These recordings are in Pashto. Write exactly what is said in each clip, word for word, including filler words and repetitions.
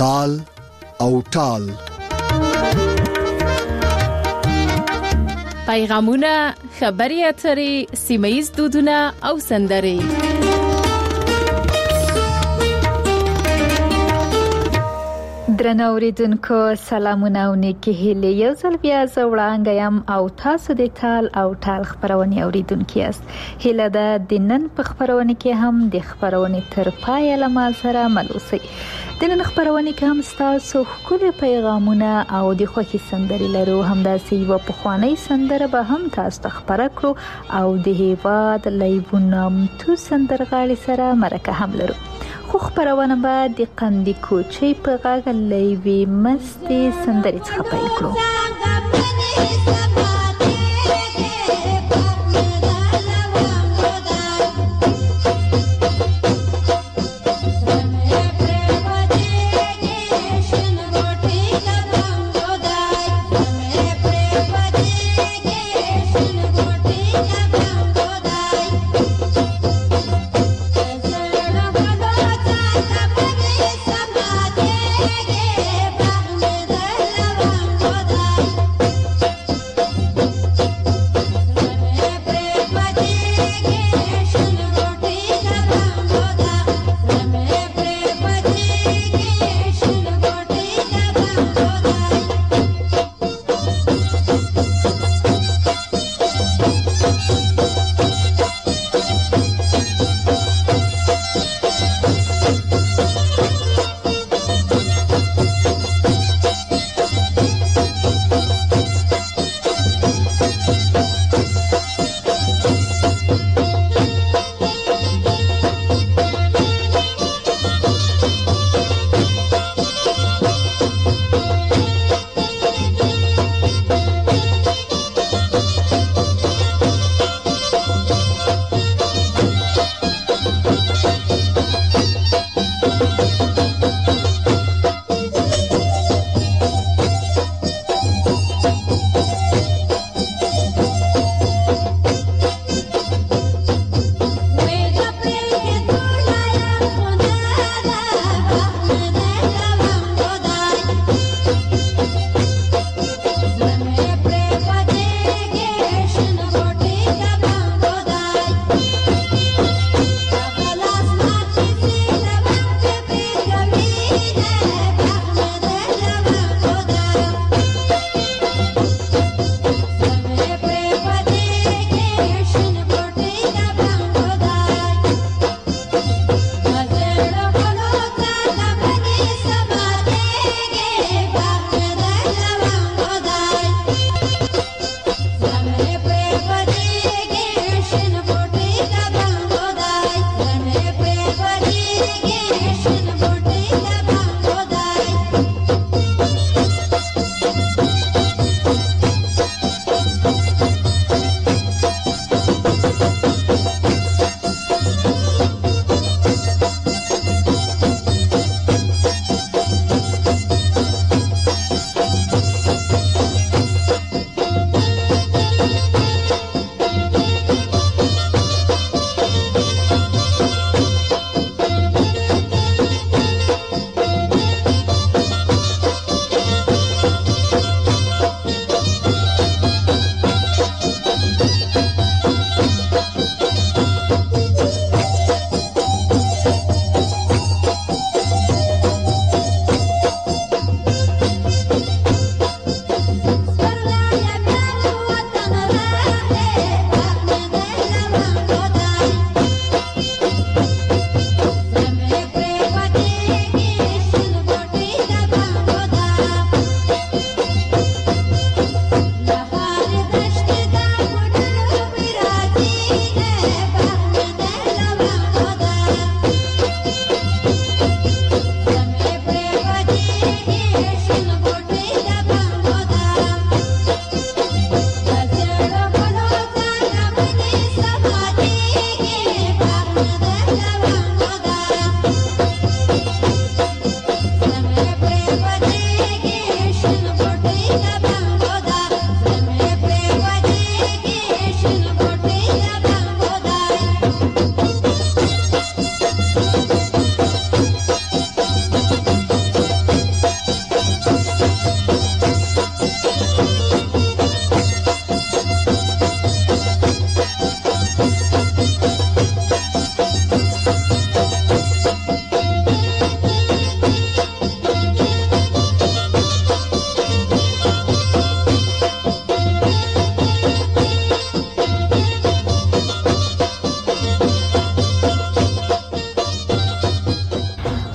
تال او ټال. پیغامونه، خبري اترې، سیمه‌یز دودونه او سندرې. درنو اوریدونکو سلامونه او نیکی هیله. یو ځل بیا زه وړاندې یم او تاسو د تال او ټال خبرونه اوریدونکو یاست. هیله ده د نن په خبرونه کې هم د خبرونه تر پایه لمه سره ملوسي. د نن خبرونه کې هم تاسو خپل پیغامونه او د خوښي سندرې لرو. همداسې یو په خواني سندره به هم تاسو خبره کړو او د هیواد لایبونام تو سندرغاړي سره مرکه هم لرو. خو خبرونه به د قندي کوچي په غاګ لایوي مستي سندرې څخه پیل کړو.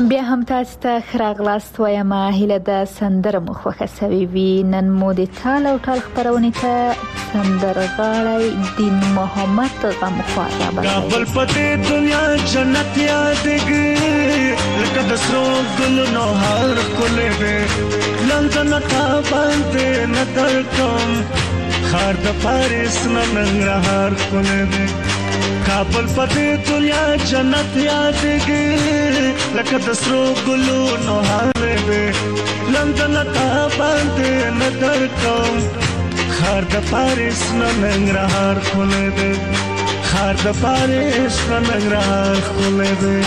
بیا هم تاسو ته ښه راغلاست وایم. هیله ده سندره مو خوښه سوې وي. نن مو د تال او ټال خپرونې ته سندرغاړی دین محمد غمخوار رابللی. کابل په دې دنیا جنت یادېږي لکه د سرو ګلونو هر ښکلی دی. لندن تا باندې نه درکم ښار د پاریس نه ننګرهار ښکلی دی. کابل په دې دنیا جنت یادېږي لکه د سرو ګلونو هر دی. لندن تا باندې نه درکم ښار د پاریس نه ننګرهار ښکلی دی. ښار د پاریس نه ننګرهار ښکلی دی.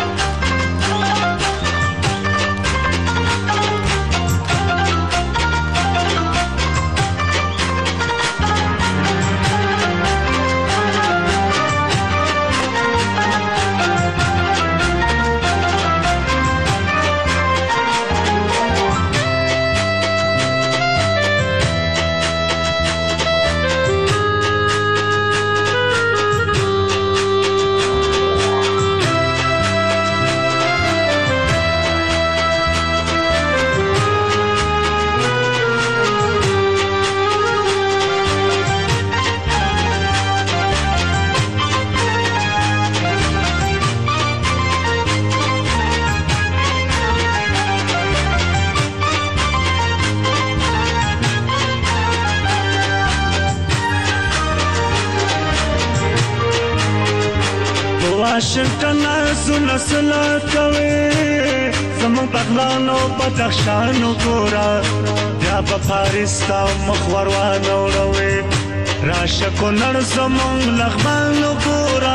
واشنگټن زونه سلا کوي زمون بغلانو بدخشانو ګورا بیا په پاریس تا مخور وانه وروي راشه کونړ زمون لغمانو ګورا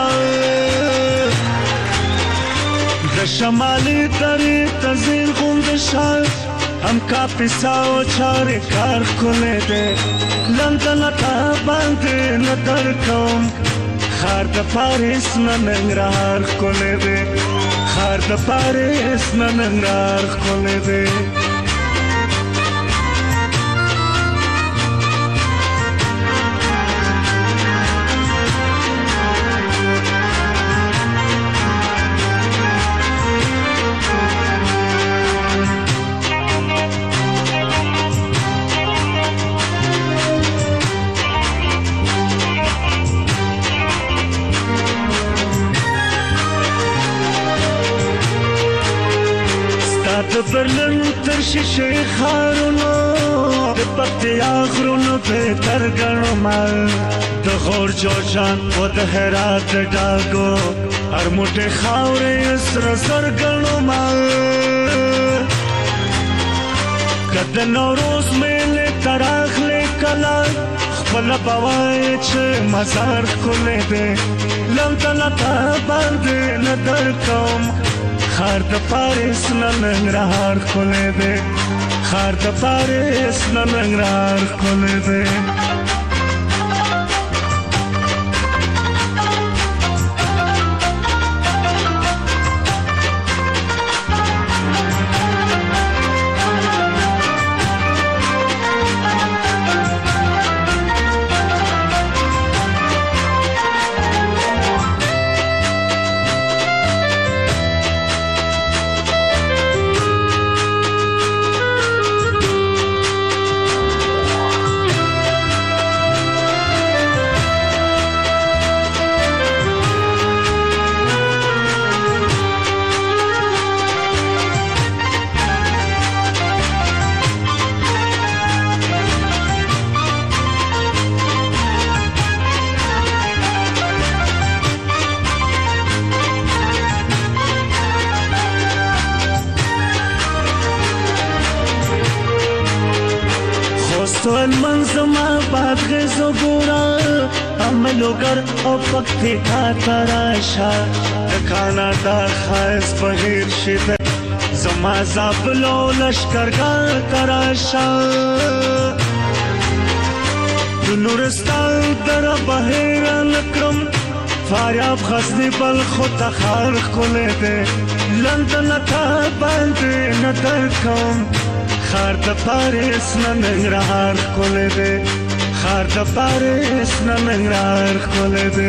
د شمالي درې تزین غوند شال هم کاپیساو چارې کار کولې ده. لندن تا باندې نه درکم ښار د پاریس نه ننګرهار ښکلی دی. ښار د پاریس نه ننګرهار ښکلی دی. د برلن تر شیشه خارونو د پکتیا غرونو په تر ګڼم د غور جوړجان او د هرات ډاګو هر موټه خاورې سره سر ګڼم. کله نوروز مېلې تراخلې کلا خپل بوای چې مزار ښکلی دی. لندن تا باندې نه درکم ښار د پاریس نه ننګرهار ښکلی دی. ښار د پاریس نه ننګرهار ښکلی دی. سوال منظمه باد غزو ګورا عملوګر او پکې کا تراشا د کاناډا خاص بهیر شید زما زابلو لشکرګر تراشا د نورستان در بهیر نکرم فاریاب غزنی بل خود خار کولې ده لندن تا باندې نه درکم ښار د پاریس نه ننګرهار ښکلی دی. ښار د پاریس نه ننګرهار ښکلی دی.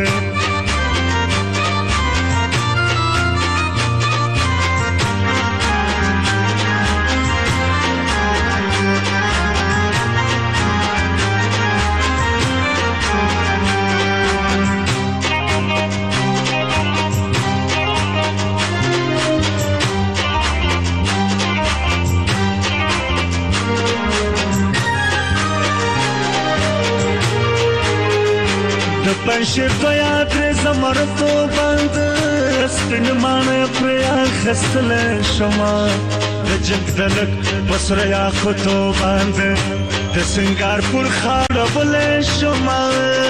شمشیر تو یاد زمرتو بند سپین مانه پریا خستل شما رجک دلک بسر یا خطو بند دسنگار پر خاربل شما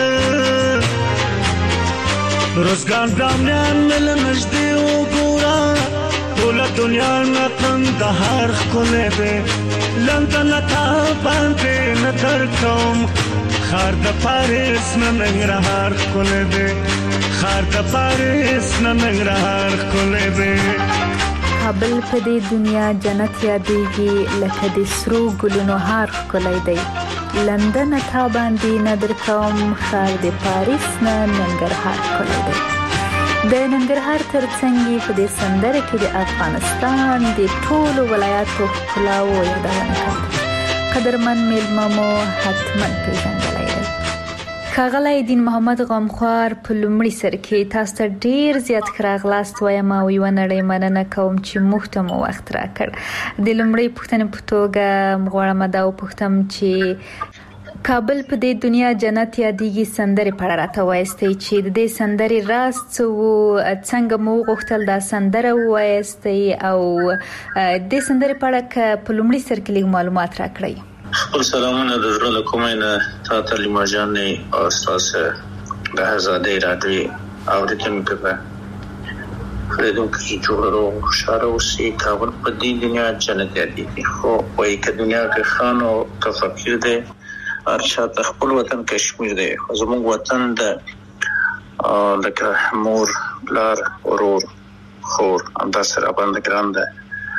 روزگار دامیان مل نجدی و گورا دولا دنیا نقن دهار خونه ده لندن تا بانده ندر کم خار د پاریس ننګرهار کوله دې خار د پاریس ننګرهار کوله دې کابل په دې دنیا جنت یادېږي لکه د سرو ګلونو هار ښکلی دی لندن تا باندې ندر کوم خار د پاریس نه ننګرهار ښکلی دی د ننګرهار ترڅنګ په دې سندره کې د افغانستان د ټولو ولایاتو ښکلاو یادونه کوي قدرمن میلممو حتما پیژندلی دی ښاغلی دین محمد غمخوار په لومړي سر کې تاسو ته ډیر زیات ښه راغلاست وایم او یوه نړۍ مننه کوم چې موږ ته مو وخت راکړ د لومړۍ پوښتنې په توګه غواړم دا وپوښتم چې کابل په دې دنیا جنت یادېږي سندرې په اړه راته ووایاستئ چې د دې سندرې راز څه و څنګه مو وغوښتل دا سندره ووایاستئ او د دې سندرې په اړه که په لومړي سر کې لږ معلومات راکړئ. خپل سلامونه د زړه له کومې نه تا ته لیما جانې او ستاسو د آزادۍ راډیو اورېدونکو ته اورېدونکو چې جوړ روغ خوشحاله اوسئ. کابل په دې دنیا جنت یادېږي خو وایي که دنیا کې خان او که فقیر دی هر چاته خپل وطن کشمیر دی خو زموږ وطن د لکه مور پلار ورور خور همداسې راباندې ګران دی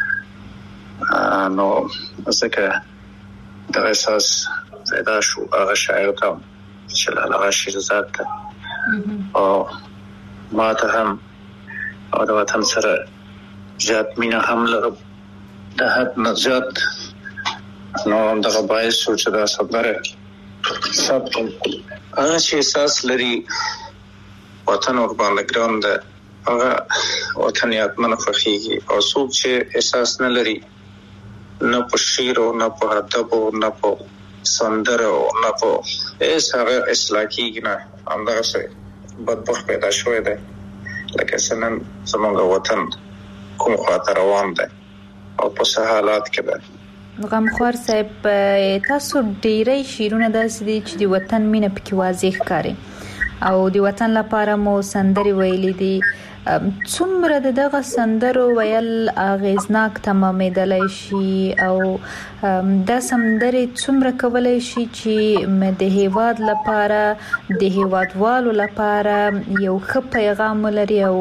نو ځکه دغه احساس پیدا شو هغه شاعر ته چې هغه شیرزاد ته او ما ته هم او د وطن سره زیات مینه هم لرم د حد نه زیات نو دغه باعث شو چې دا سندره ثبت کړم. هغه چې احساس لري وطن ورباندې ګران دی هغه وطن یادمنه خوښېږي او څوک چې احساس نه لري نه په شعر او نه په ادب او نه په سندره او نه په هیڅ هغه اصلاح کېږي نه همدغسې بدبخت پیدا شوی دی لکه څنګه زموږ وطن کوم خواته روان دی او په څه حالات کې دی. غمخوار صاحب تاسو ډیری شعرونه داسې دي چې د وطن مینه پکې واضح ښکاري او د وطن لپاره مو سندرې ویلي دي څومره د دغه سندرو ویل اغیزناک تمامېدلی شي او دا سندرې څومره کولی شي چې د هیواد لپاره د هیوادوالو لپاره یو ښه پیغام ولري او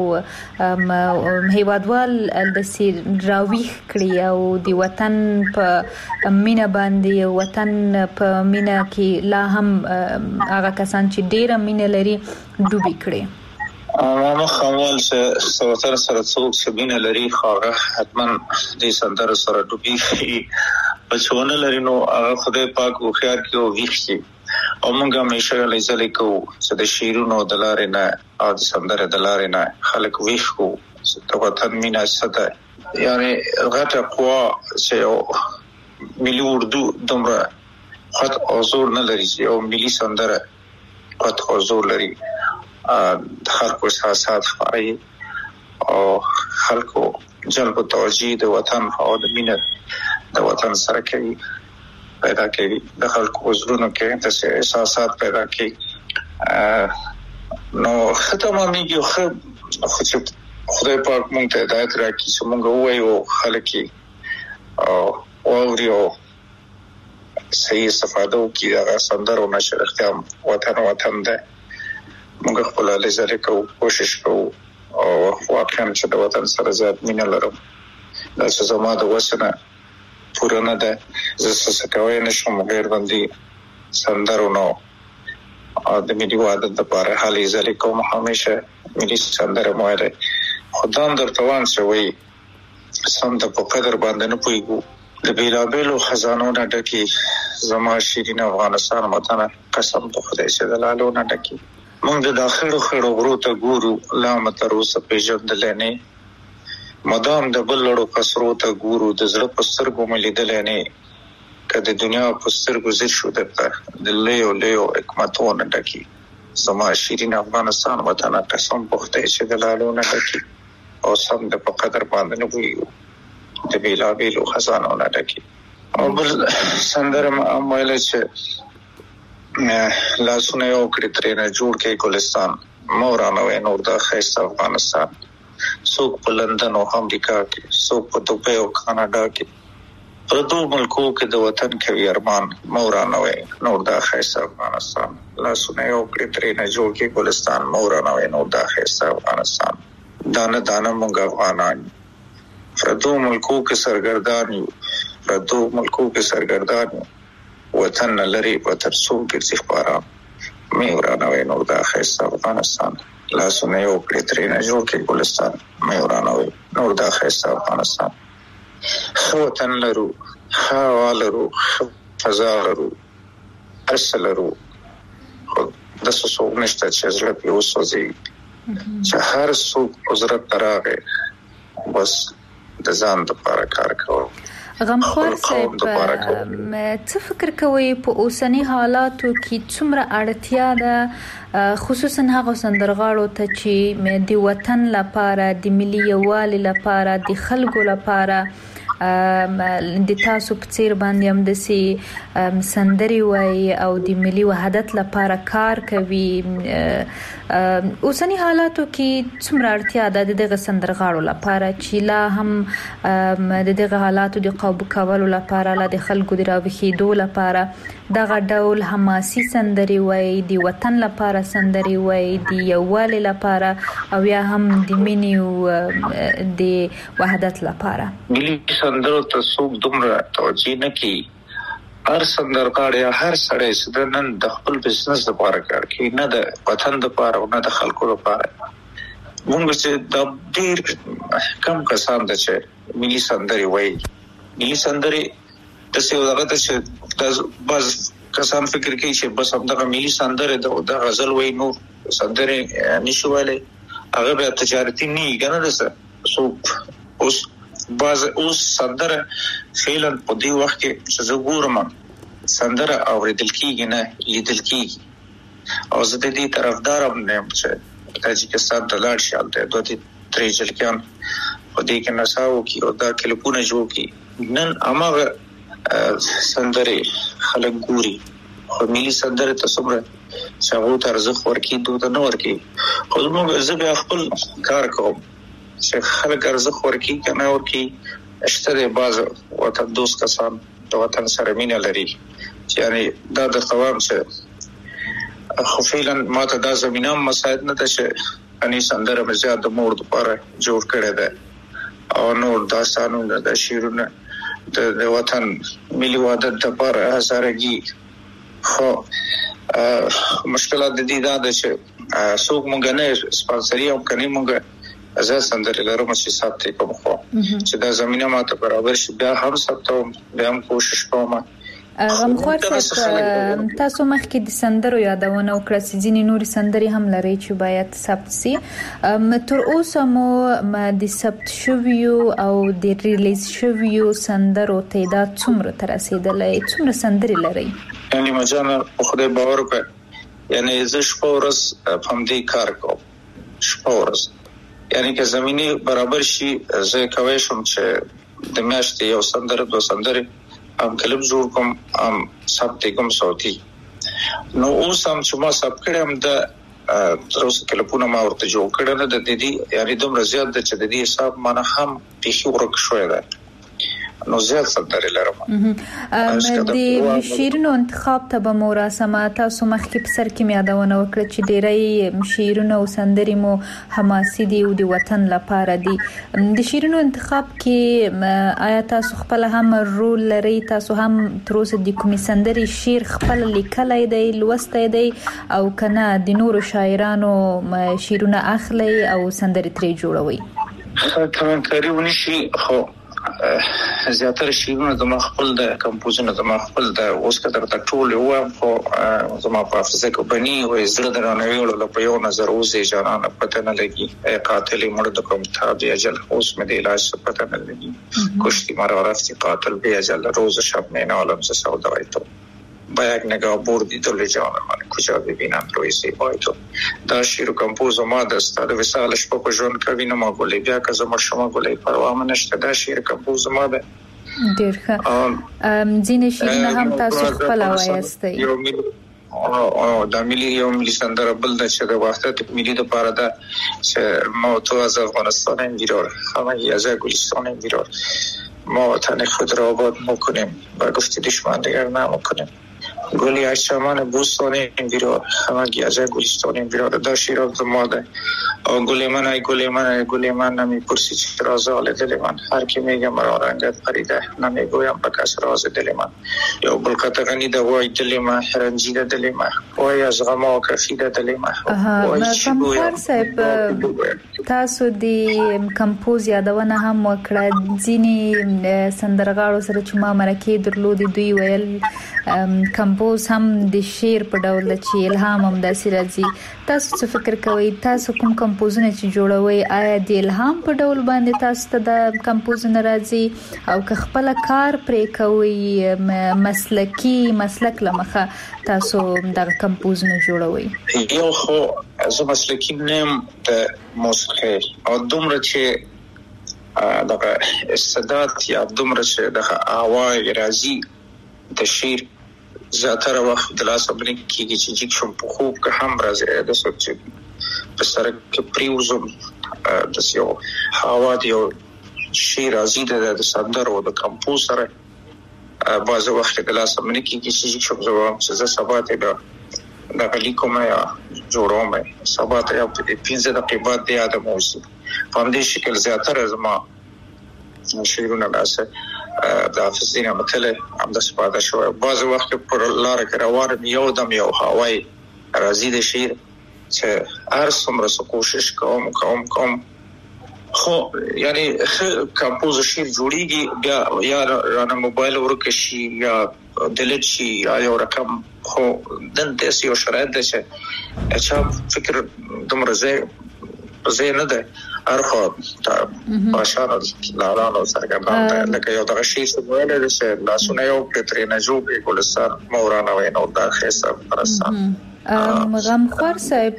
هیوادوال داسې راویښ کړي او د وطن په مینه باندې وطن په مینه کې لا هم هغه کسان چې ډیره مینه لري ډوبې کړي. ما مخامل چې وطن سره څوک چې مینه لري هغه حتما دې سندره سره ډوبېږي بچونه لري نو هغه خدای پاک هوښیار کړي او ویښ کړي او موږ همیشه لیځلې کوو چې د شعرونو د لارې نه او د سندرې د لارې نه خلک ویښ کړو چې د وطن مینه څه ده یعنې غټه قوه چې ملي اردو دومره خط او زور نه لري چې یو ملي سندره خط او زور لري د خلکو احساسات خپروي او خلکو جلب توجه د وطن او د مینه د وطن سره کوي پیدا کوي د خلکو زړونو کې د احساسات پیدا کوي نو ختمامېږي خو چې خدای پاک مونږ ته هدایت راکړي چې مونږ ووایو خلک او واوري او صحیح استفاده وکړي هغه سندرو نه چې رښتیا وطن وطن ده موږ خپل لیځلې کوو کوشش کوو او واقعا چې د وطن سره زیات مینه لرم دا چې زما د وسنه پوره نه ده زه څه کوی نشم غیر باندې سندرو نو د ملي وحدت لپاره هلې ځلې کوم همیشه ملي سندره مو ویلې خدام درته وایم چې وایي سم د په قدر باندې نه پوهېږو د بېلابېلو خزانو نه ډکې زما شیرین افغانستان وطنه قسم په خدای چې د لالو نه ډکې موږ د داخلو خړو غرو ته ګورو لا مو تر اوسه پېژندلی نه مدام د بل لړو قصرو ته ګورو د زړه په سترګو مې لیدلی نه که د دنیا په سترګو ځیر شو درته د لویو لویو حکمتونو ډکې زما شیرین افغانستان وطن قسم پخته چې د لالونه ډکی او سم د په قدر باندې نه ویو د بیلا بیلو خزانو نه ډکی او بل سندره مایل چې لاسونه یو کړی ترې نه جوړ کې ګلستان مورانه وې نور د خیست افغانستان څوک په لندن او امریکا کې څوک په دوبۍ او کاناډا کې پر دوه ملکو کې د وطن کوي ارمان مورانه وې نور د خیست افغانستان لاسونه یو کړی ترې نه جوړ کې ګلستان مورانه وې نور د خیست افغانستان دانه دانه مونږ افغانان پر دوه ملکو کې سرګردان یو پر دوه ملکو کې سرګردان یو وطن لري وطن څوک ګرځي خبره مې ورانه وې نور د خیست افغانستان لاسونه یو کړی ترې نه جوړ کې ګلستان مې ورانه وې نور د خیست افغانستان خو وطن لرو هوا لرو فضا لرو اصل لرو د څه نشته چې زړه په وسوځي چې هر څوک حضرت تراغه بس د ځان لپاره کار کوي غمخوار صاحب څه فکر کوي په اوسنی حالاتو کې څومره اړتیا ده خصوصا هغه سندرغاړو ته چې د وطن لپاره د ملي یووالي لپاره د خلکو لپاره د تاسو په څیر باندې هم د سي سندري وای او د ملي وحدت لپاره کار کوي اوسنی حالاتو کې څومره اړتیا ده د دغه سندرغاړو لپاره چې لا هم د دغه حالاتو د قابو کولو لپاره لا د خلکو د راوخېدو لپاره دغه ډول حماسي سندري وای د وطن لپاره سندري وای د یووالي لپاره او یا هم د مینې او د وحدت لپاره ملي سندرو ته څوک دومره توجه نه کوي هر سندرغاړی هر سړی چې نن د خپل بزنس لپاره کار کوي نه د وطن لپاره او نه د خلکو لپاره موږ چې د ډېر کم کسان د چې ملي سندري وای ملي سندري د څه وخت چې د بس کسان فکر کوي چې بس همدغه ملي سندره د غزل وای نو سندره نشوالي هغه به تجارتي نه غنل څه سو اوس باز اوس سندره فعلا په دې وخت کې چې زګورم سندره اوریدل کیږي نه لیدل کیږي او زه د دې طرفدار هم نه چې تاجکستان د لاړ شال ته دوه درې جلکان په دې کې نساو کې او دا کلیپونه جوړ کی نن امغه سندره خلک ګوري خو ملي سندره تصویر څنګه ترځ ورکی دوه نور کې خو موږ زه خپل کار کوم چې خلک ارزخ ورکی کنه ورکی اشتره باز وطن دوست کسان د وطن سره مینه لري یعنی دا د قوام چې خو فعلا ماته دا زمينه مساعد نه ده چې اني سندره مزياد د مور لپاره جوړ کړی ده او نور داستانونه د شیرونه د وطن ملي وحدت لپاره هزارګي خو مشکلات د دې دا چې څوک مونږ نه سپانسري او کني مونږ ازه سندره لرم چې ثابت کوم خو چې دا زمينه ماته برابر شي بیا هم ثابتوم بیا هم کوشش کوم غمخوار صاحب تاسو مخکې د سندرو یادونه وکړه چې ځینې نور سندري هم لري چې باید ثبت شي تر اوسه مو د ثبت شویو او د ریلیز شویو سندرو تعداد څومره تر رسیدلې څومره سندري لري یعنی مجانه خدای باور وکړه یعنی زه شپورس په دې کار کوم شپورس یعنی که زميني برابر شي زه کوي شم چې د میاشتې یو سندره دو سندره ام کلب جوړ کوم ام ثبت کوم صوتي نو اوس هم چې ما ثبت کړم د تر اوسه کلپونه ما ورته جوړ کړل د دې یعنی دومره زیات د چې د دې حساب مانه هم پیښو ورک شوې ده نو زیات سندره لرم د شیرینو انتخاب ته به مراسمه تاسو مخکې په سر کې یادونه وکړه چې ډېری شیرینو او سندري مو حماسي دي او د وطن لپاره دي د شیرینو انتخاب کې آیا تاسو خپل هم رول لري تاسو هم تر اوسه د کومې سندري شعر خپل لیکلای دی لوستای دی او کنه د نورو شاعرانو شعرونه اخلي او سندري ترې جوړوي خاطر کاری ونشي خو زیاتره شیرونه د مخفل د کمپوزونه د مخفل د اوس کتر د ټول یو خو زما په حافظه کې بني او زړه درنوي ول په یو نظر اوسې جانانه پته نه لګي قاتل مړ د کوم تاب دی اجل اوس مې د علاج پته نه لګي کشتي مر ورافتی قاتل به اجل روز شب نه عالم ز سودا وایته با یک نگاه بردی دل جان من کجا ببینم روی زیبای تو. دا شیر و کمپوز ما دست دا وسالش با کجون کبین ما گلی بیا که زمار شما گلی پروا منشته دا شیر کمپوز ما ده دیر خواه زین شیرین هم تاسو خپل وایستی دا ملی یو ملی سندره بل ده چه ده وقت ملی ده پاره ده چه ما تو از افغانستان این بیرار همه از گلستان این بیرار ما وطن خود را آباد میکنیم و گفتی دشمن دیگر نمیکنیم. گلی از چمان بوستان این بیرار همه از گلستان این بیرار دا شیراب دماده گلی من ای گلی من ای گلی من نمی پرسی چه راز آل دل من هر کی میگه مرا رنگت پریده نمی گویم بکس راز دل من یا بلکت غنی ده وای دل من رنجیده دل من وای از غما کفیده دل من وای چی گویم تاسو دی کمپوز یادونه هم وکړه ځینی سندرغاړو سره چې ما مرکه درلودي دوی ویل کمپوز هم د شعر په ډول چې الهام هم داسې راځي. تاسو څه فکر کوئ تاسو کوم کمپوزونه چې جوړوي آیا د الهام په ډول باندې تاسو ته د کمپوزونه راځي او که خپل کار پرې کوي مسلکی مسلک لمخه تاسو د کمپوزونه جوړوي؟ یو خو زه مسلکی نیم د موسیقي او دومره چې دغه استعداد یا دومره چې دغه اواز راځي د شعر زیاتره وخت د لاس باندې کېږي چې جګ شم په خوب که هم راځي د سوچ په سره کې پریوزم د یو هوا دی او شعر راځي د سندرو د کمپوز سره بعض وخت د لاس باندې کېږي چې جګ شم زه چې زه سبا ته د غلی کومه یا جوړوم سبا ته په پنځه دقیقې بعد د یاد موسی په دې شکل زیاتره زما شعرونه لاسه د حافظ دین متله هم د سپاده شو بعض وخت پر لار کې روان یو دم یو هواي راځي د شعر چې هر څومره کوشش کوم کوم کوم خو یعنی کمپوز شعر جوړیږي بیا یا رانه موبایل ورکشي یا دلت شي یا یو رقم خو دنده یو شرایط ده چې اچھا فکر دومره زه زه نه ده ارخو تا باشار لارانو سرګردان لکه یو دغه شی څه ویل چې لاسونه یو پټرینه جوړ ګلستان مورانا وینو دا خیسه پرستان غمخوار صاحب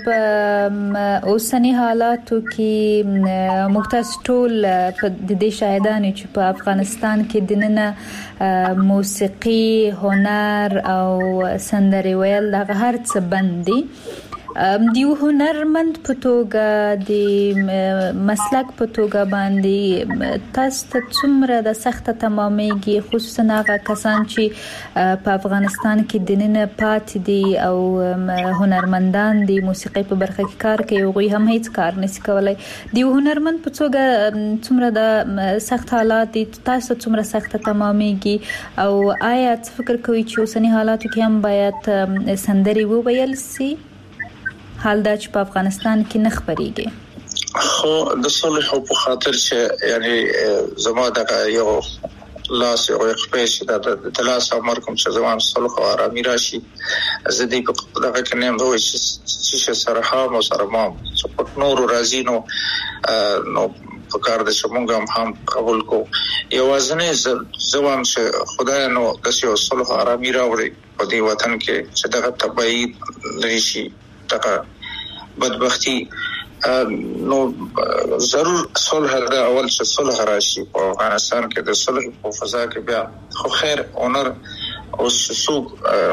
اوسنی حالاتو کې مختص ټول د دې شاهدانې چې په افغانستان کې دننه موسیقي هنر او سندري ویل دغه هر څه بندي دیو هنرمند په توګه د مسلک په توګه باندې تاسو ته څومره د سخت تمامېږي خصوصا هغه کسان چې په افغانستان کې دننه پاتې دي او هنرمندان د موسیقي په برخه کې کار کوي او هم هیڅ کار نشي کولای. دیو هنرمند په توګه څومره د سخت حالات دي تاسو څومره سخت تمامېږي او آیا فکر کوئ چې اوسنی حالاتو کې هم باید سندري وویل سي حال دا چې په افغانستان کې نه خبريږي؟ خو د صلح په خاطر چې یعنی زما د یو لاس او خپل د لاس امر کوم چې زما صلح او آرامي راشي زه دې په دغه کې نه وای چې سره هم سره ما په نور راځي نو نو په کار د شمونګم هم قبول کو یوازنه زوام چې خدای نو د یو صلح او آرامي راوړي په دې وطن کې چې دغه تبعید لري شي دغه بدبختی نو ضرور صلح دا اول چې صلح راشي په افغانستان کې د صلح په فضا کې بیا خو خیر اونر او سوق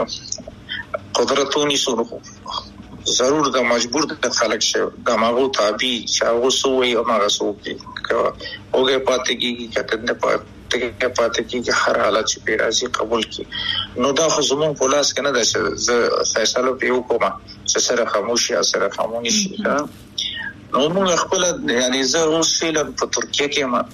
قدرتونی سره ضرور د مجبور د خلک شه د ماغو تابع چاغو سوې او ماغو سوې اوګه پاتې کیږي کته نه پاتې ته پاتې کیږي هر حالت چې پیرازي قبول کی نو دا خو زمون په لاس کې نه ده چې زه فیصله پیو کوم چې سره خاموشي یا سره خاموشي شي نو موږ خپل یعنی زه اوس فعلا په ترکیه کې ما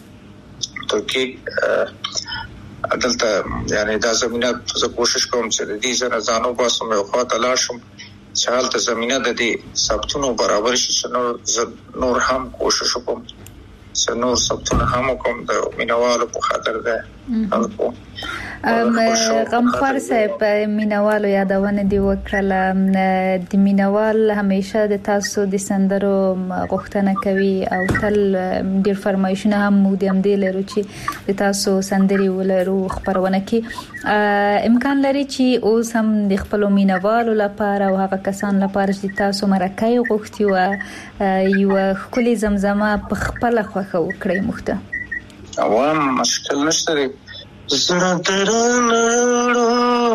ترکیه عدالت یعنی دا زمينه زه کوشش کوم چې د دې زنه ځانو باسم او خاطر لاشم چې حالت زمينه د دې ثبتونو برابر شي چې نور هم کوشش وکم چې نور ثبتونه هم کوم د مینوالو په خاطر ده غمخوار صاحب مینوالو یادونه دی وکړه د مینوال همیشه د تاسو د سندرو غوښتنه کوي او تل ډیر فرمایشونه هم مو د امدې لرو چې د تاسو سندري ولرو خبرونه کې امکان لري چې اوس هم د خپل مینوالو لپاره او هغه کسان لپاره چې تاسو مرکه غوښتي او یو خولي زمزمه په خپل خوخه وکړي مخته عوام مشکل نشته زړه درانه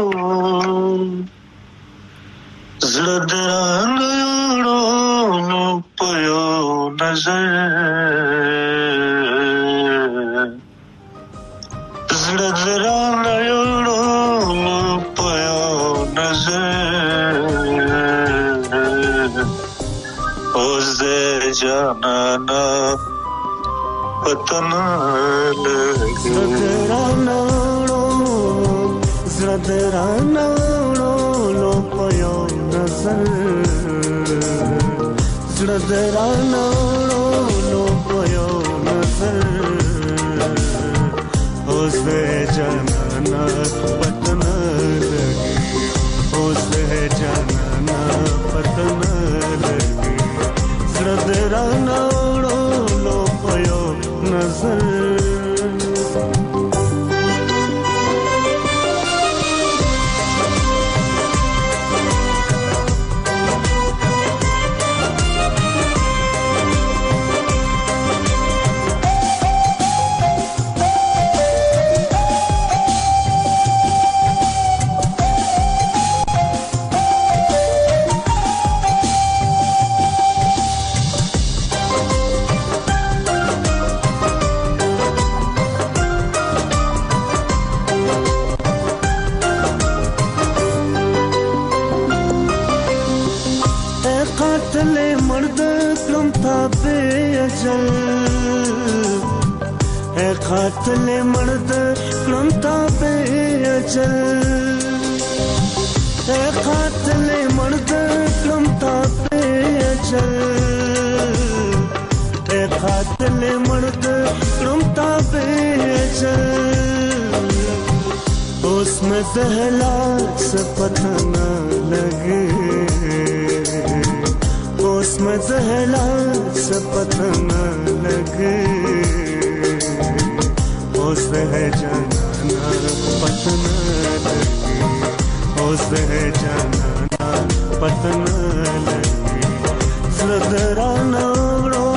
زړه درانه نو پيو نظر زړه درانه نو پيو نظر اوس دې جانانا پتن زړه زړه لو پيو نظر زړه لو پيو نظر اوس جانانا پتن اوس جانانا پتن زړه لو پيو نظر قاتل مرد کلم تابے اچل اے قاتل مرد کلم تابے اچل اے قاتل مرد کلم تابے اچل اس میں دہلا سپتہ نہ لگے اس میں دہلا سپتہ نہ لگے اوس ہے جانا پتن لگی اوس ہے جانا پتن لگی زړه وړو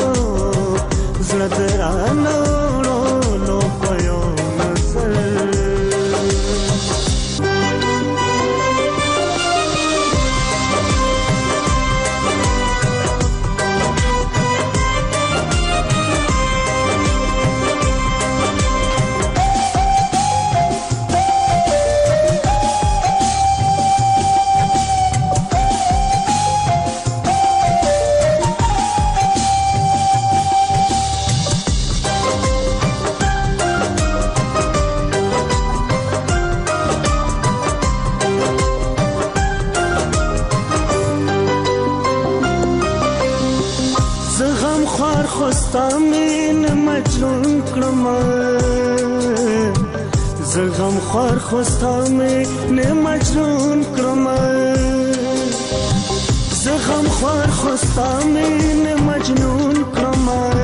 زړه وړو لو پيو نظر خوستامین مجنون کړم زغم خور خوستامین مجنون کړم زغم خور خوستامین مجنون کړم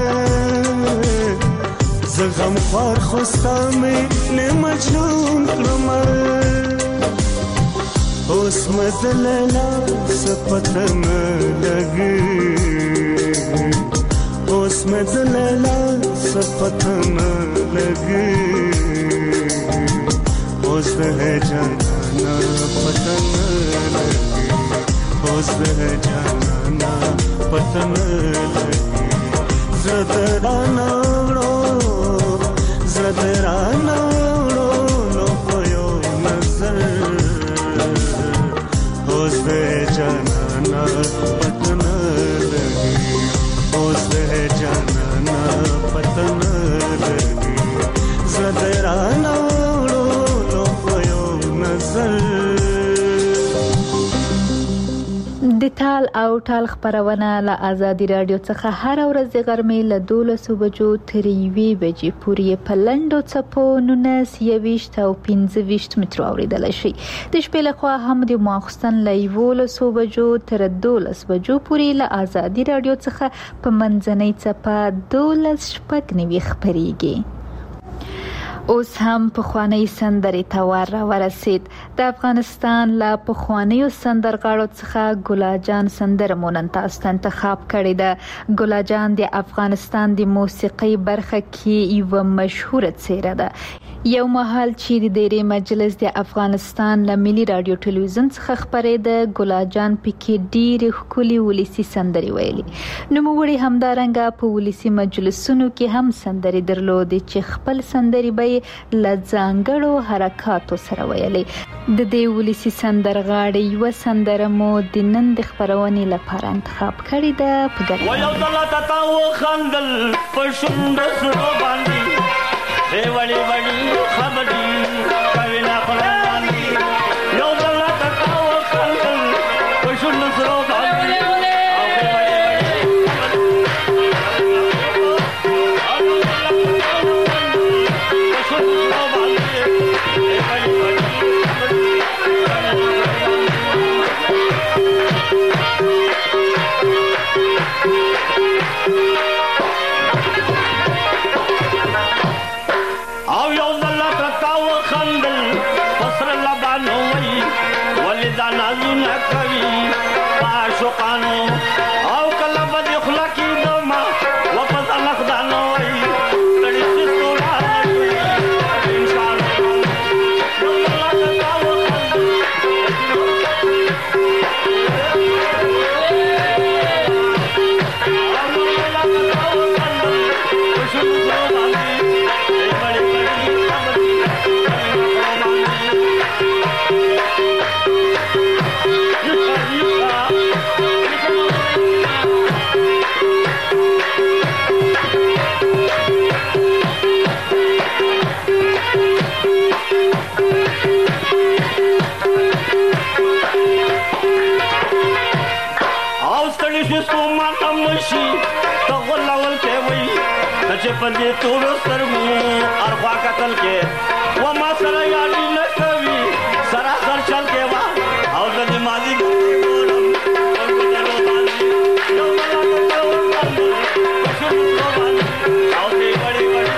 زغم خور خوستامین مجنون کړم اوس مدللا سپتن لګي اوس میں دلیلا سپتہ نہ لگے اوس ہے جانا پتہ نہ لگے اوس ہے جانا پتہ نہ لگے زړه وړو زړه وړو لو پيو نظر اوس جانا پتہ نہ لگے اوس ہے جانا پتن لگی زړه وړو لو پيو نظر د تال او او ټال خبرونه له آزادي رادیو څخه هر ورځ د غرمې له دولسو بجو تر یوې بجې پورې په لنډو څپو نولس یویشت او پنځه ویشت مترو اوریدلی شي. د شپې لخوا هم د ماخوستن له یولسو بجو تر دولس بجو پورې له آزادي رادیو څخه په منځنۍ څپه دولس شپږ نوي خپریږي. اوس هم پخوانی سندرې ته ور ورسید. د افغانستان له پخوانیو سندرغاړو څخه ګلاجان سندره مو نن تاسو ته انتخاب کړې ده. ګلاجان د افغانستان د موسیقۍ برخه کې یو مشهوره څیره ده. یو مهال چې د ډېری مجلس د افغانستان له ملي رادیو ټلویزیون څخه خبرېده، ګلاجان پکې ډېرې ښکلي ولسي سندرې ویلي. نوموړي همدارنګه په ولسي مجلسونو کې هم سندرې درلودې چې خپل سندرې به له ځانګړو حرکاتو سره ویلې. د دې ولسي سندرغاړي یو سندره مو د نن د خبرونې لپاره انتخاب کړې ده. په ګډه ویو دلته تا و خندل په شونډو سره باندې ای وړي وړي خبرې کوي نه پړاندې یو دلته تا و خندل په شونډو سره باندې پدې تورو سترګو ارخوا قتل کې و ما سره یاري نه کوي سراسر چل کې وا او د ماضي ګورم او دې رواني یو بل او دې وړي وړي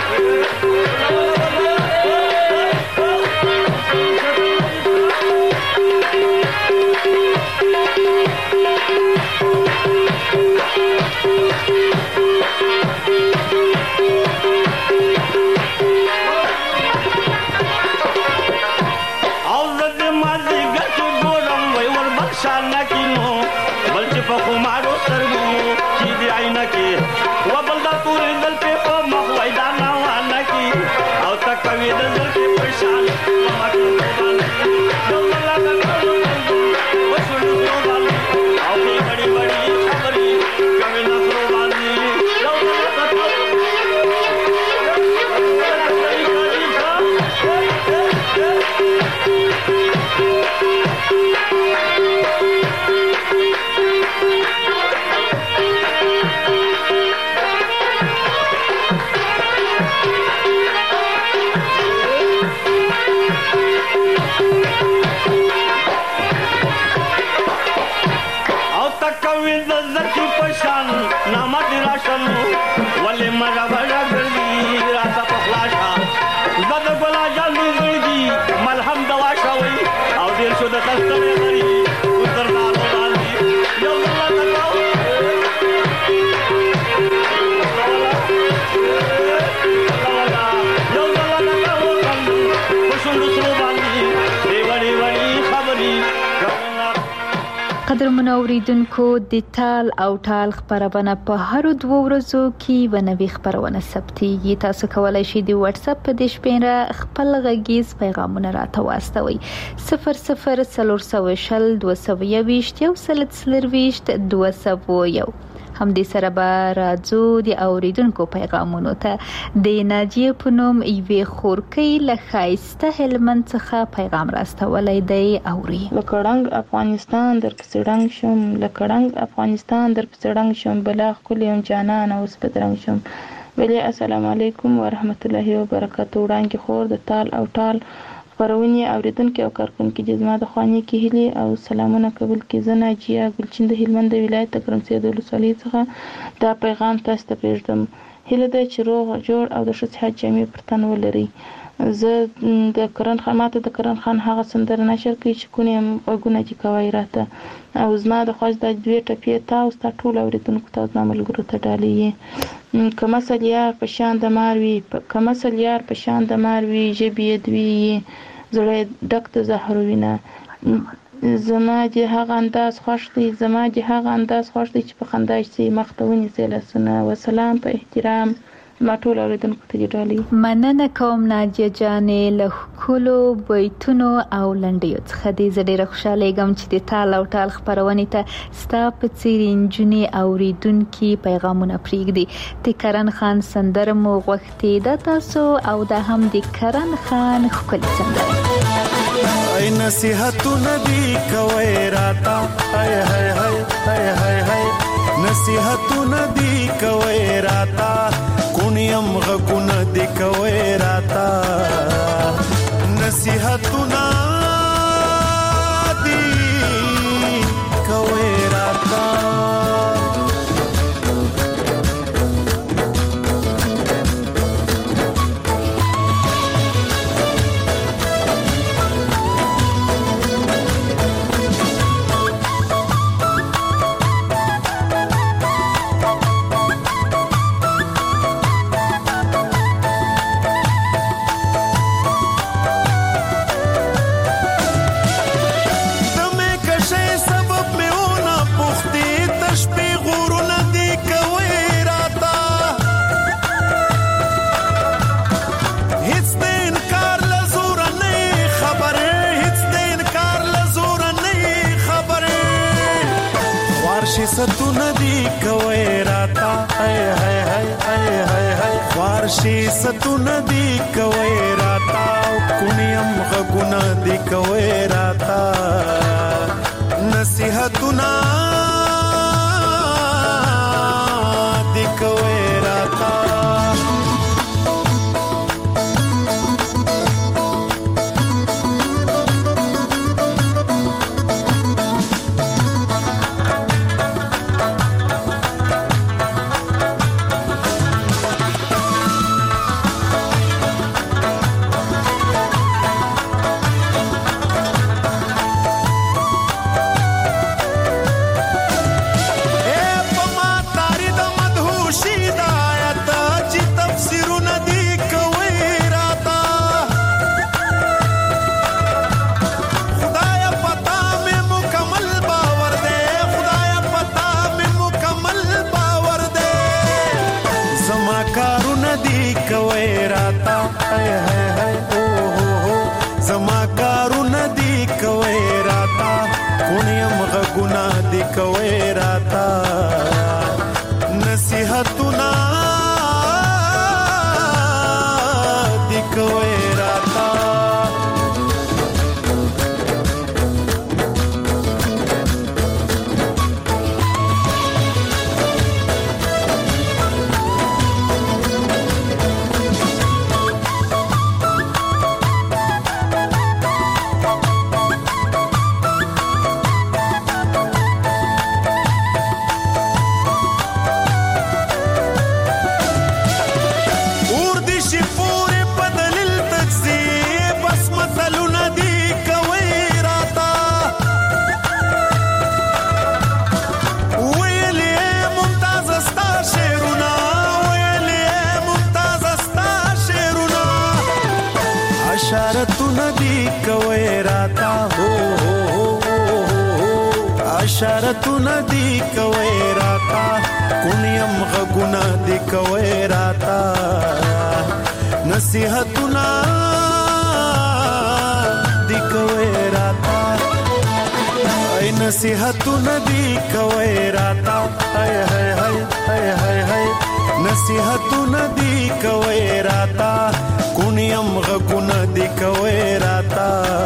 قدرمنو اوریدونکو، د ټال او ټال خبرونه په هر دوه ورځو کې و نوي خبرونه ثبتېږي. تاسو کولای شئ د واتس اپ په دې شمېره خپل غږیز پیغامونه راته واستوئ. صفر صفر څلور سوه شل دوه سوه یوویشت یو سل څلرویشت دوه سوه یو. هم دې سره به راځو د اوریدونکو پیغامونو ته د ناجیه پونم ایوي خورکی له خایسته هلمند څخه پیغام راستولی دی اوري. لکړنګ افغانستان در پسړنګ شم لکړنګ افغانستان در پسړنګ شم بلاغ کلیم جانان اوس بدرنګ شم. ولی السلام علیکم ورحمت الله وبرکاته. وړاندې خور د تال او ټال خبرونې اوریدونکو او کارکونکو د زما د خوانې کې هلي او سلامونه قبول کې. زه ناجیه ګلچین د هلمند ولایت د ګرمسیر د ولسوالۍ څخه دا پیغام تاسو ته پرېږدم. هیله ده چې روغ جوړ او د ښه صحت جامې پر تن ولرئ. زه د کرن خان ماته د کرن خان هغه سندره نشر کوي چې کونې غوږونه دې کوي راته او زما د خوښ د دوی ټپې تاسو ته ټول اوریدونکو ته زما ملګرو ته ډالۍ که مثل یار په شان د مار وي که مثل یار په شان د مار وي ژبې دوی زړه ډک د زهر وینه. زما د هغه انداز خوښ دی زما د هغه انداز خوښ دی چې په خندا شي مخ ته ونیسي لاسونه. وسلام په احترام ما ټول اوریدونکو ته ډالۍ. مننه کوم ناجیه جانې له ښکلو بیتونو او لنډیو څخه دې زه ډېره خوشحالیږم چې د تال او ټال خپرونې ته ستا په څېرې نجونې اوریدونکي پیغامونه پرېږدي. د کرن خان سندره مو غوښتې ده تاسو او دا هم د کرن خان ښکلې سندره. ای نصیحتونه دې کوئ راته هی هی هی هی هی هی نصیحتونه دې کوئ راته کونیم غږونه دې کوئ راته نصیحتونه دې کوئ راته. ستونه دی کوي راتا هاي هاي هاي هاي هاي هاي وارشي ستونه دی کوي راتا کونیم غږونه دی کوي راتا نصیحتونه دی کوي راتا. اشارتونه دی کوي راتا کونیم غږونه دی کوي راتا نصیحتونه دی کوي راتا ای نصیحتونه دی کوي راتا هاي هاي هاي هاي هاي هاي نصیحتونه دی کوي راتا کونیم غونه دی کوي راتا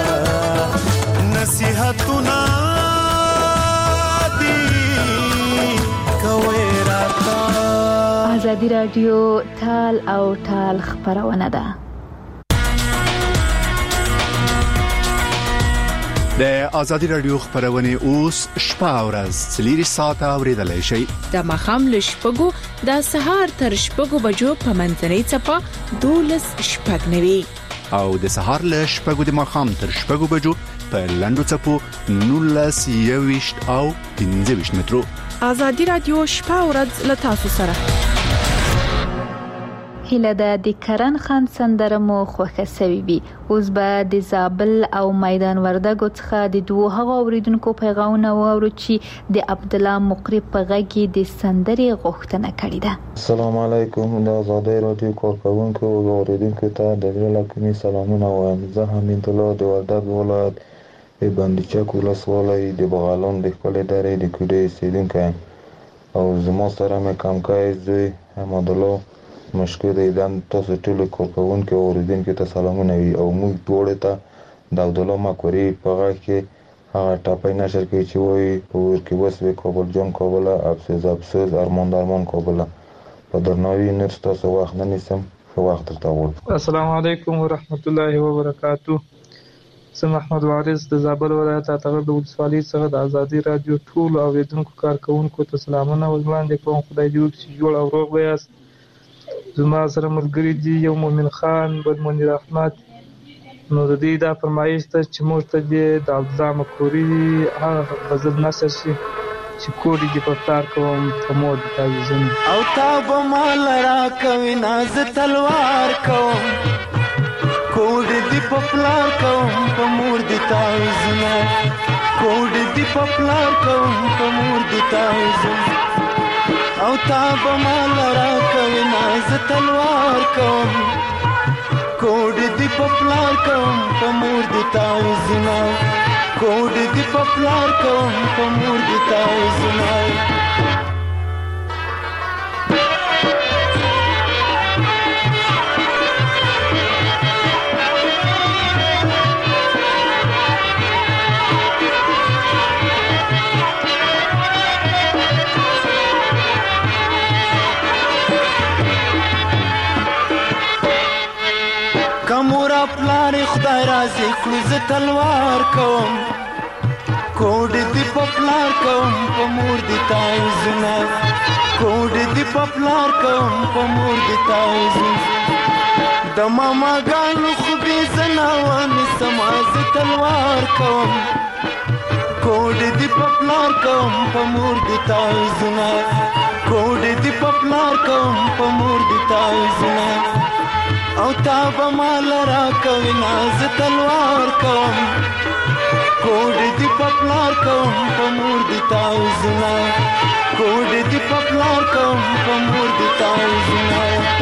نصیحتونه دی کوي راتا. آزادی رادیو تال او تال خبرونه ده. د آزادی رادیو خبرونه اوس شپه او ورځ څلور ساعته اوریدلای شئ. د مخام له شپږو د سهار تر شپږو بجو په منځنۍ چپه دولس شپږ نوي او د سهار له شپږو د مخام تر شپږو بجو په لندو چپو نولس یويشت او پنځه ویشت مترو. آزادی رادیو شپه او ورځ له تاسو سره. هله د کرن خان سندره مو خوښه سوي وي. اوس به د زابل او میدان وردګو څخه د دوه هغو اوریدونکو پیغامونه واورو چې د عبد الله مقری په غږ کې د سندرې غوښتنه کړې ده. السلام علیکم. د آزادی رادیو کارکونکو او اوریدونکو ته د زړه کومې سلامونه وایم. زه حمید الله د وردګ ولایت د بندیچک ولسوالۍ د بغالان د خپلې درې د کوډې اوسیدونکی او زما سره مې کمکای زوی حمید الله مشکو د ایدان تاسو ټول کارکونکو او اوریدونکو ته سلامونه وي او موږ ټول ته د عبد الله مقری په غږ کې هغه ټاپای نشر کوي چې وایي پور کې وسوي کابل جان کابل افسوس افسوس ارمان درمان کابل. په درناوي نر تاسو وخت نه نیسم خو وخت ته وړم. السلام علیکم ورحمت الله وبرکاتہ. زه محمد وارث د زابل ولایت اتغر د ولسوالۍ څخه د آزادی رادیو ټول اوریدونکو کارکونکو ته سلامونه وړاندې کوم. خدای دې وکړي چې جوړ او روغ ویاست. زما سره ملګری دی یو مومن خان بل منیر احمد. نو د دې دا فرمایش ته چې موږ ته د عبدالله مقری هغه غزل نشر شي چې کوډي دې په پلار کوم په مور دې تعویذونه او تا به مال را کوي ناز تلوار کوم کوډي دې په پلار کوم په مور دې تعویذونه کوډي دې په پلار کوم په مور دې تعویذونه او تا به مال را کوي ناز تلوار کوم کوډي دې په پلار کوم په مور دې تعویذونه کوډي دې په پلار کوم په مور دې تعویذونه. کمورا پلار خدای رازي کړو ز تلوار کوم کوډ دې په پلار کوم په مور دې تعویذونه کوډ دې په پلار کوم په مور دې تعویذونه د ماما ګانو خو به زناوان سماز تلوار کوم کوډ دې په پلار کوم په مور دې تعویذونه کوډ دې په پلار کوم په مور دې تعویذونه او تا به مال را کوي ناز تلوار کوم کوډ دې په پلار کوم په مور دې تعویذونه کوډ دې په پلار کوم په مور دې تعویذونه.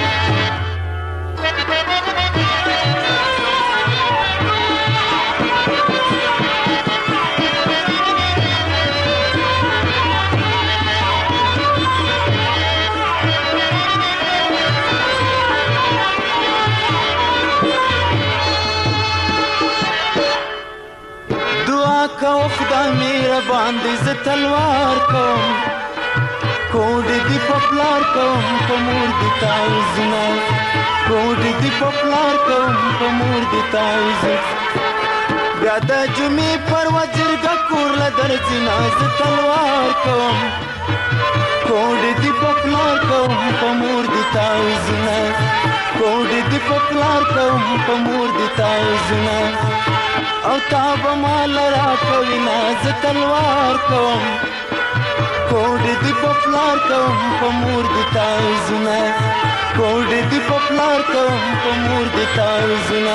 کو خدای مهربان دې ز تلوار کوم کوډ دې په پلار کوم په مور دې تعویذونه کوډ دې په پلار کوم په مور دې تعویذ بیا د جمعې پر وجرګه کور له درځي ناز تلوار کوم کوډ دې په پلار کوم په مور دې تعویذونه کوډ دې په پلار کوم په مور دې تعویذونه او تا به مال را کوي ناز تلوار کوم کوډ دې په پلار کوم په مور دې تعویذونه کوډ دې په پلار کوم په مور دې تعویذونه.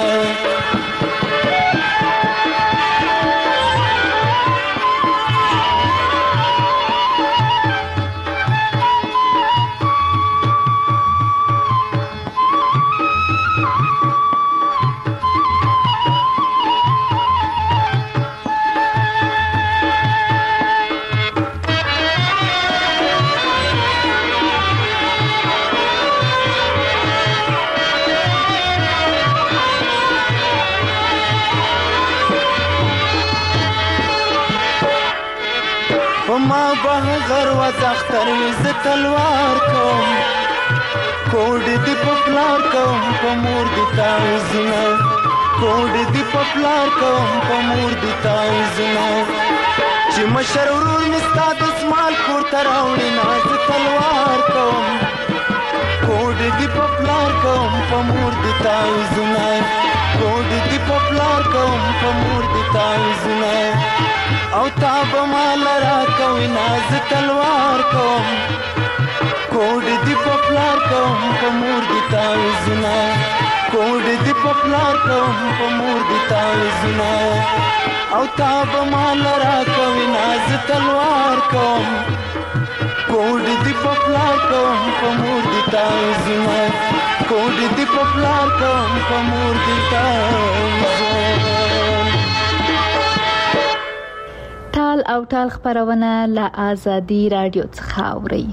زما بهغر و زختر ز تلوار کوم کوډ دی پپلار کوم په مور دی تایزونه کوډ دی پپلار کوم په مور دی تایزونه چې مشر ورور مستا د سمال کور تراوړي ناز تلوار کوم کوډ دی پپلار کوم په مور دی تایزونه کوډ دی پپلار کوم په مور دی تایزونه او تاب مال را کوي ناز تلوار کوم کوډ دی پپلار کوم په مور دی تایزونه کوډ دی پپلار کوم په مور دی تایزونه او تاب مال را کوي ناز تلوار کوم کوډ دی پپلار کوم په مور دی تایزونه کوډ دی پپلار کوم په مور دی تایزونه. ټال او ټال خبرونه له آزادي رادیو څخه اوري.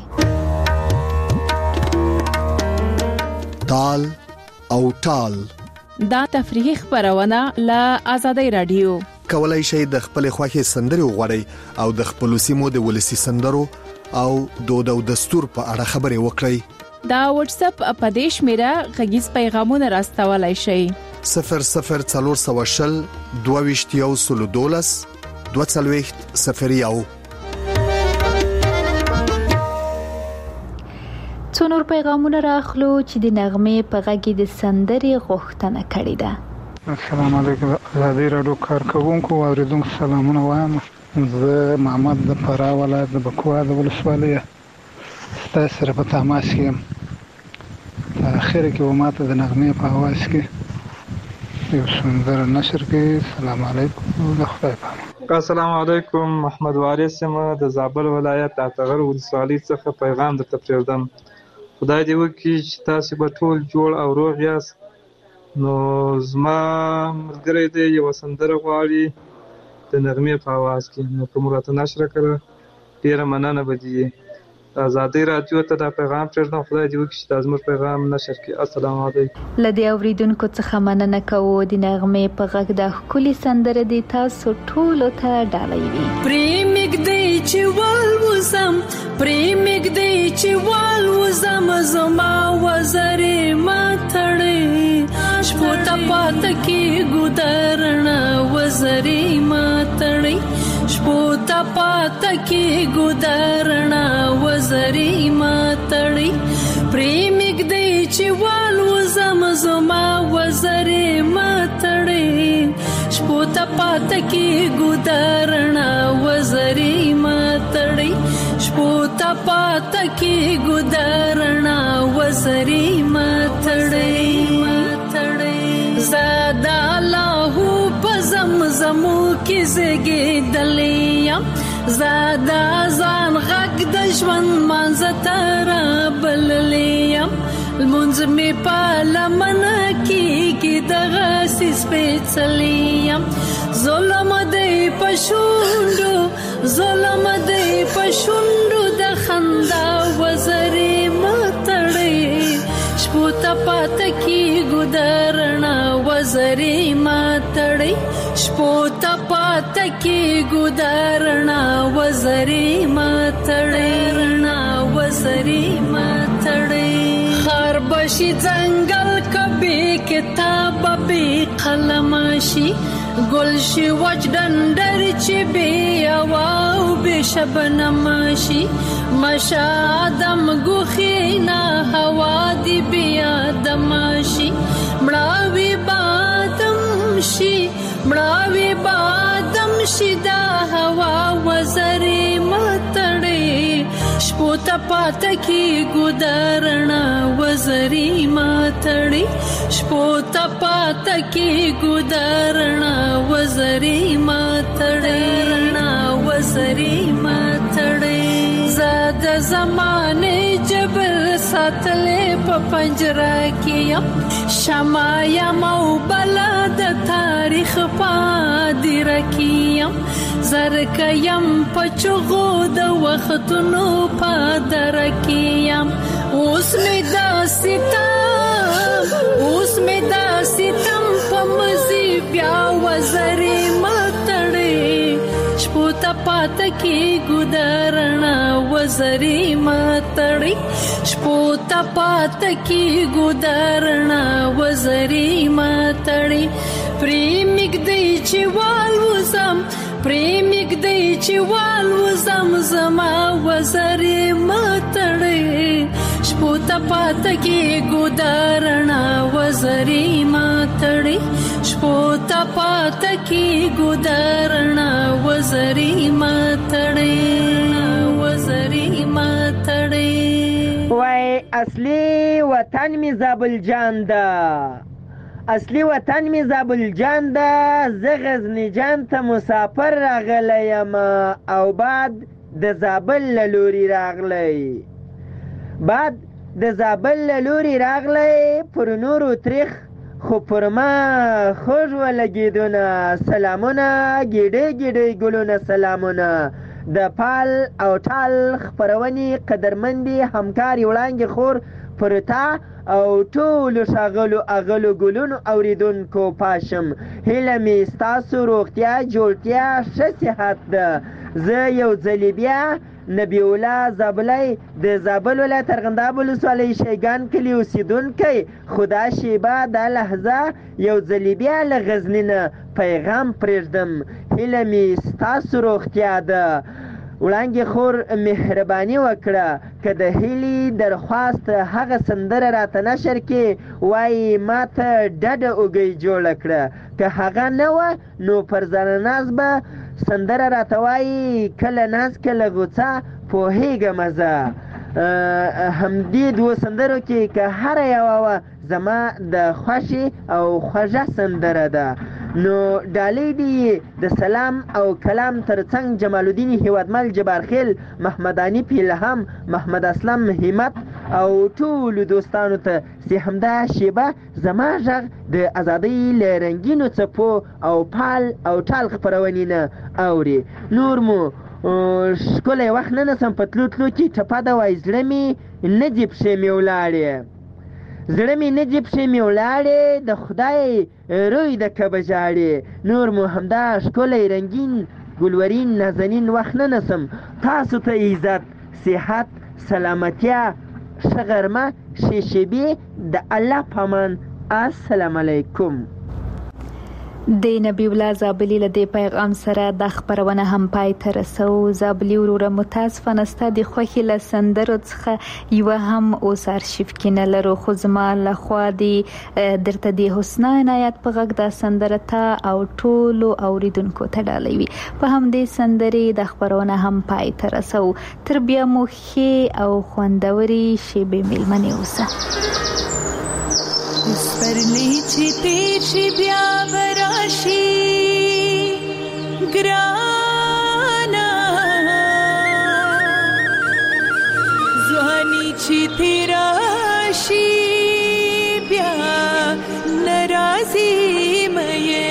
ټال او ټال دا تفریحي خبرونه له آزادي رادیو. کولای شئ د خپل خوښي سندري وغوړئ او د خپل سیمو د ولسی سندرو او دود او دستور په اړه خبري وکړئ. دا واتس اپ اپدیش میرا غږیز پیغامونه راستولای شئ. صفر صفر څلور سوه شل دوه ویشت یو سلو دولس دوه څلوېښت صفر یو. څو نور پیغامونه راخلو چې د نغمې په غږ د سندري غوښتنه کړې ده. السلام علیکم آزادي رادیو کارکونکو او اوریدونکو سلامونه وایم. زه محمد د فراه ولایت د بکوا د ولسوالۍ ستاسو سره په تماس کې یم. په اخر کې و ماته د نغمې په اواز کې یو سندره نشر کې. السلام علیکم د خدای پاک. السلام علیکم محمد وارث یم د زابل ولایت د اتغر ولسوالۍ څخه پیغام درته پرېږدم. خدای دې وکړي چې تاسو به ټول جوړ او روغ یاست. نو زما ملګری دی یو سندره غواړي د نغمې په اواز کې، نو کوم راته نشر کړه ډیره مننه به دي. آزادي رادیو ته دا پیغام پرېږدم. خدای دې وکړي چې دا زموږ پیغام نشر کړي. السلام علیکم. له دې اوریدونکو څخه مننه کوو. د نغمې په غږ د ښکلي سندره دې تاسو ټولو ته ډالۍ وي. پریمګ دې چې والوزم پریمګ دې چې والوزم زما وزرې ماتړې شپو ته پات کې ګودرنا وزرې ماتړې شپو ته پات کې ګودرنا وزرې ماتړې پریمګ دې چې والوزم زما وزرې ماتړې شپو ته پات کې ګودرنا وزرې ماتړې شپو ته پات کې ګودرنا وزرې ماتړې زادا الله پزمزمو کې زګېدلې زادا ځان غږ د ژوند منځ تر بللې المنځ می پالمن کې کې دغه سپېڅلې ظلم دې پښوندو ظلم دې پښوندو د خندا وزرې ماتړې شپو ته پات کې ګودرنا وزرې ماتړې شپو ته پات کې ګودرنا وزرې ماتړې رڼا وزرې ماتړې خار بشي ځنګل کبي کتاب به قلم شي ګل شي وچ ډنډر چې بي او به شبنم شي مشادم ګوخینا هوا دی بیا دمشي مړاوي بادم شي مړاوي بادم شي دا هوا وزرې ماتړې شپو ته پات کې ګودرنا وزرې ماتړې شپو ته پات کې ګودرنا وزرې ماتړې رڼا وزرې ماتړې زاد زمانه جبل ساتلې په پنجره کې شمع یم او بلا د تاریخ پادر کې زرک یم پچغو د وختونو پادر کې اوس می دا ستم اوس می دا ستم په مزي بیا وزرې ماتړې شپو ته پاته کېږو د رڼا وزرې ماتړې شپو ته پاته کېږو د رڼا وزرې ماتړې پرې مږدی چې والوزم پرې مږدی چې والوزم زما وزرې ماتړې شپو ته پاته کېږو د رڼا وزرې ماتړې شپو ته پاته کېږو د رڼا وزرې ماتړې وزرې ماتړې وای اصلي وطن می زابل جان ده اصلي وطن می زابل جان ده زه غزنی جان ته مسافر راغلی یم او بعد د زابل له لوري راغلی بعد د زابل له لوري راغلی پر نورو تریخ خو پر ما خوږ ولګېدونه سلامونه ګیډۍ ګیډۍ ګلونه سلامونه د پال او ټال خپرونې قدرمندې همکارې وړانګې خور پر تا او ټولو ښاغلو اغلو ګلونو اوریدونکو پاشم هیله مې ستاسو روغتیا جوړتیا ښه صحت ده زه یو ځلې بیا نبی الله زابلی د زابل ولایت ارغنداب ولسوالۍ شیګان کلي اوسېدونکی خدا شیبه دا لحظه یو ځلې بیا له غزني نه پیغام پرېږدم هیله مې ستاسو روغتیا ده وړانګې خور مهرباني وکړه که د هیلې درخواست هغه سندره راته نشر کې وایي ما ته ډډه اوږۍ جوړه کړه که هغه نه وه نو پر ځانه ناز به سندره راته وایي کله ناز کله غوڅه پوهېږم زه همدې دوو سندرو کې که هره یوه وه زما د خوښې او خوږه سندره ده نو ډالۍ دې د سلام او کلام ترڅنګ جمال الدین هیوادمل جبارخیل محمداني پیلهم محمد اسلم همت او ټولو دوستانو ته چې همدا شیبه زما غږ د ازادۍ له رنګینو څپو او پال او ټال خپرونې نه اوري نور مو ښکلی وخت نه نسم په تلو تلو کې ټپه ده وایي زړه مې نه دي پښې مې ولاړې زړه مې نه دي پښې مې ولاړې د خدای روی د کبه ژاړې نور مو همدا ښکلی رنګین ګلورین نازنین وخت نه نسم تاسو ته عزت صحت سلامتیا ښه غرمه ښې شیبې د الله په امان السلام علیکم د نبی الله زابلی له دې پیغام سره د خبرونه هم پای ته رسو زابلی وروره متاسفانه ستا د خوښې له سندرو څخه یوه هم اوس ارشیف کې نه لرو خو زما له خوا د درته د حسنا عنایت په غږ دا سندره ته او ټولو اوریدونکو ته ډالۍ وي په همدې سندرې د خبرونه هم پای ته رسو تر بیا مو ښې او خوندورې شیبې میلمنې اوسه سپرلی چې تیر شي بیا براشي ګرانا ځواني چې تیر شي بیا ناراضي مې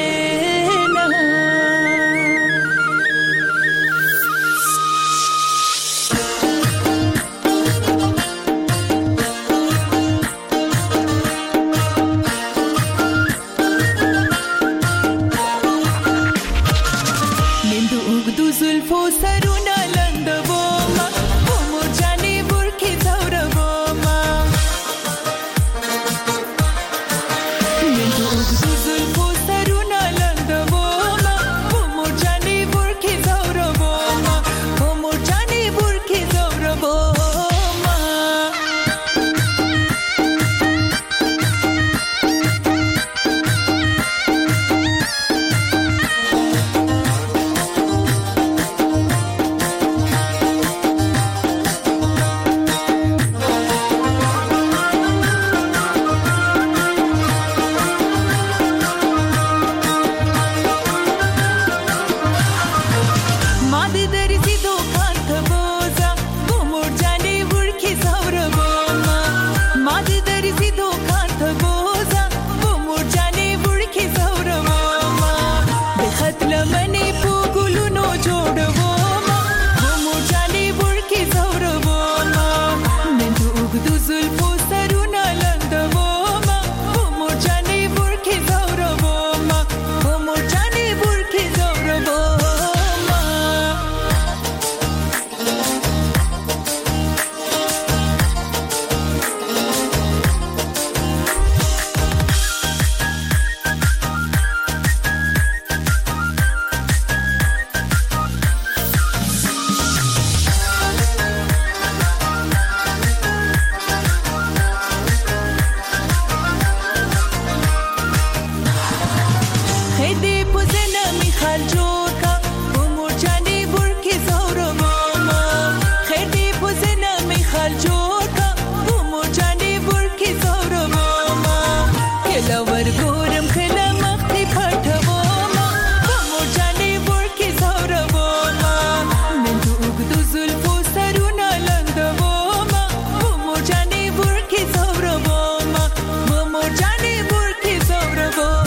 میخال جور کا بومور جانی برکی زور ماما خیلی پوزنا میخال جور کا بومور جانی برکی زور ماما کلا ورگورم کلا مختی پاتا ماما بومور جانی برکی زور ماما من تو اگدو زلفو سرونا لنده ماما بومور جانی برکی زور ماما بومور جانی برکی زور ماما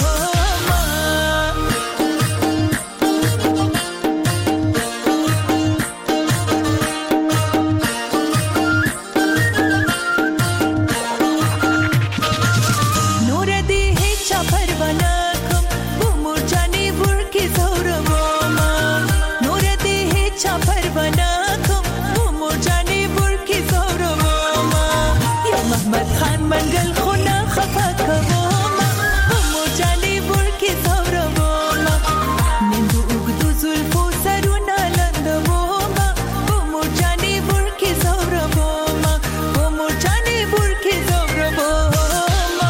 منگل خونا خفا کواما بومو جانی برکی زور ماما نندو اگدو زلفو سرونا لنده ماما بومو جانی برکی زور ماما بومو جانی برکی زور ماما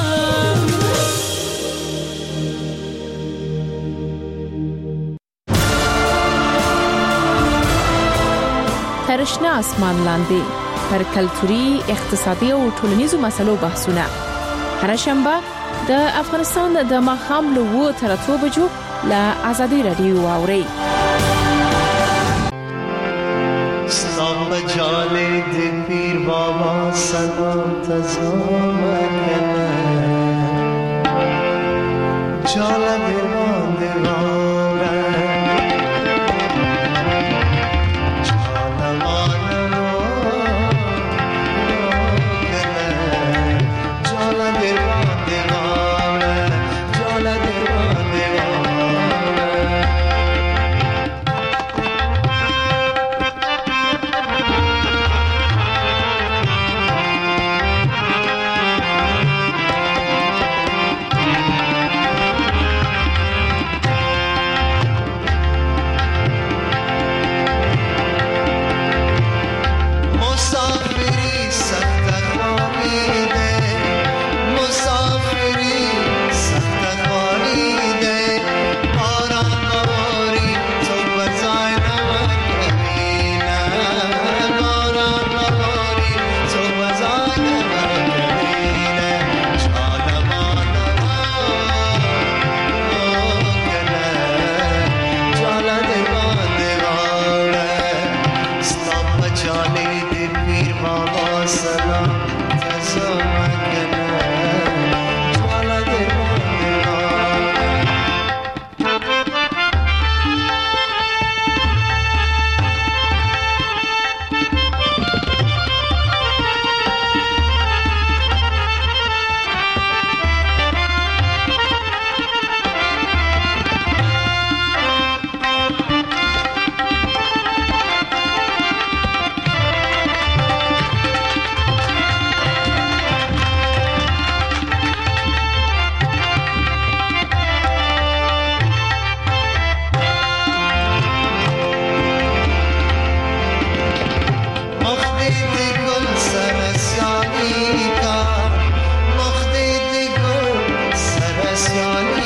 ترشنه اسمان لاندې پر کلتوري، اقتصادي او ټولنیزو مسلو بحثونه. هر شنبه د افغانستان د ماښام له اوه تر اتو بجو له ازادي رادیو واورئ. سلام جان د پیر بابا سلام تزام کنه جاله دیوان دیوانه Saraswani